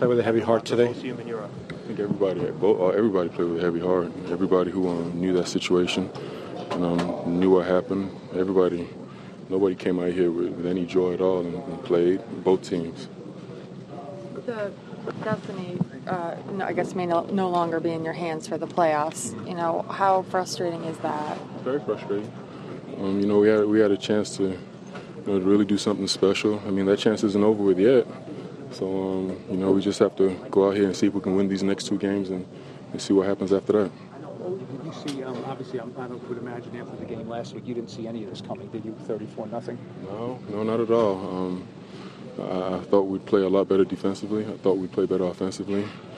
play with a heavy heart today? I think everybody played with a heavy heart. Everybody who knew that situation and knew what happened. Nobody came out here with any joy at all and played, both teams. The destiny, I guess, may no longer be in your hands for the playoffs. You know, how frustrating is that? Very frustrating. We had a chance to really do something special. I mean, that chance isn't over with yet. So, we just have to go out here and see if we can win these next 2 games and see what happens after that. Did you see, obviously, I would imagine after the game last week, you didn't see any of this coming, did you, 34-0? No, not at all. I thought we'd play a lot better defensively. I thought we'd play better offensively.